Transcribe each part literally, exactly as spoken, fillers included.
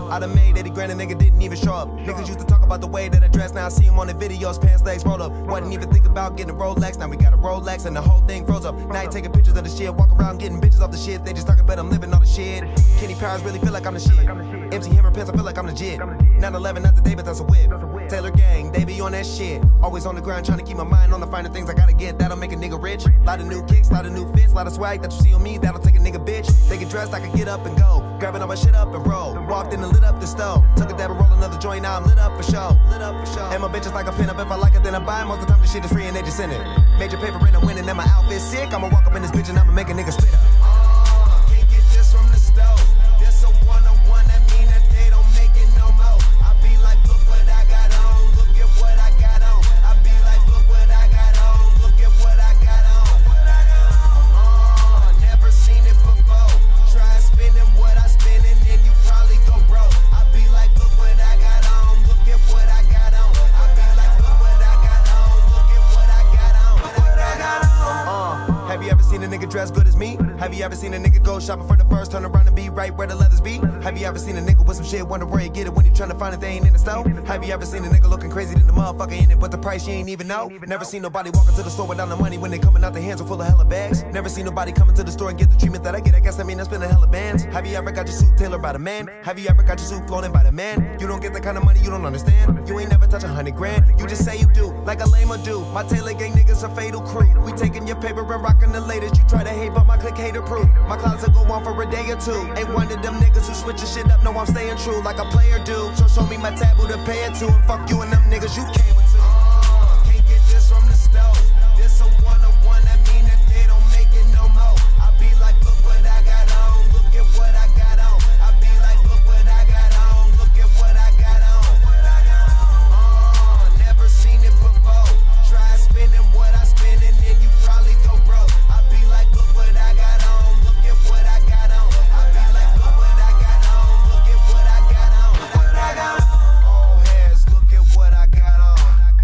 I done made eighty grand, a nigga didn't even show up. Niggas used to talk about the way that I dress, now I see him on the videos, pants legs rolled up. Wasn't even think about getting a Rolex, now we got a Rolex and the whole thing froze up. Now you taking pictures of the shit, walk around getting bitches off the shit. They just talking about I'm living on the shit. Kenny Powers really feel like I'm the shit. M C Hammer pants, I feel like I'm legit. nine eleven, not the day, but that's a whip. Taylor gang, they be on that shit. Always on the grind, trying to keep my mind on the finer things I gotta get. That'll make a nigga rich. Lot of new kicks, lot of new fits, lot of swag that you see on me. That'll take a nigga bitch. They get dressed, I can get up and go. Grabbing all my shit up and roll. Walked in and lit up the stove. Took a dab and roll another joint, now I'm lit up for show. Lit up for show. And my bitch is like a pin up. If I like it, then I buy it. Most of the time the shit is free and they just send it. Major paper and I'm winning and my outfit's sick. I'ma walk up in this bitch and I'ma make a nigga spit up. Oh, can't get this from the stove. This a one-on-one, that mean that they don't make it no more. I be like, look what I got on. Look at what I got on. I be like, look what I got on. Look at what I got on. What I got on. Oh, never seen it before. Try spending what I spend and then you probably go broke. I be like, look what I got on. Look at what I got on. I be like, look what I got on. Look at what I got on. What I got on. Uh, have you ever seen a nigga dress good as me? Have you ever seen a nigga go shopping for the first, turn around and be right where the leathers be? Have you ever seen a nigga with some shit, wonder where you get it when you trying to find it, they ain't in the store? Have you ever seen a nigga looking crazy than the motherfucker in it, but the price you ain't even know? Never seen nobody walking to the store without the money when they coming out their hands are full of hella bags. Never seen nobody coming to the store and get the treatment that I get. I guess I mean I spend a hella bands. Have you ever got your suit tailored by the man? Have you ever got your suit flown in by the man? You don't get the kind of money you don't understand. You ain't never touch a hundred grand. You just say you do, like a lame do. My Taylor gang niggas a fatal crew. We taking your paper and rocking the latest. You try to hate, but my click hater proof. My clouds will go on for a day or two. Ain't one of them niggas who switch your shit up. No, I'm staying true like a player do. So show me my taboo to pay it to. And fuck you and them niggas you came with too. Oh, can't get this from the stove. This a one-on-one, that mean that they don't make it no more. I be like, look what I got on. Look at what I got on. I be like, look what I got on. Look at what I got on. What I got on. Oh, never seen it before. Try spending what I spend and then you probably go broke. I be like, look what I got on. Look at what I got on. I be like, look what I got on. Look at what I got on. What I got on. Old heads, look at what I got on.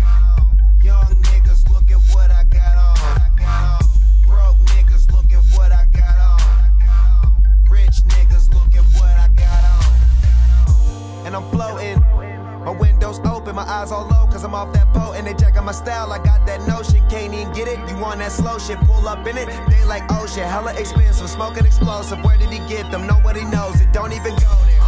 Young niggas, look at what I got on. Broke niggas, look at what I got on. Rich niggas, look at what I got on. And I'm floating. My windows open, my eyes all low, cause I'm off that boat. And they checking my style, I got that notion. Can't even get it, you want that slow shit, pull up in it. They like, oh shit, hella expensive, smoking explosive. Where did he get them? Nobody knows it, don't even go there.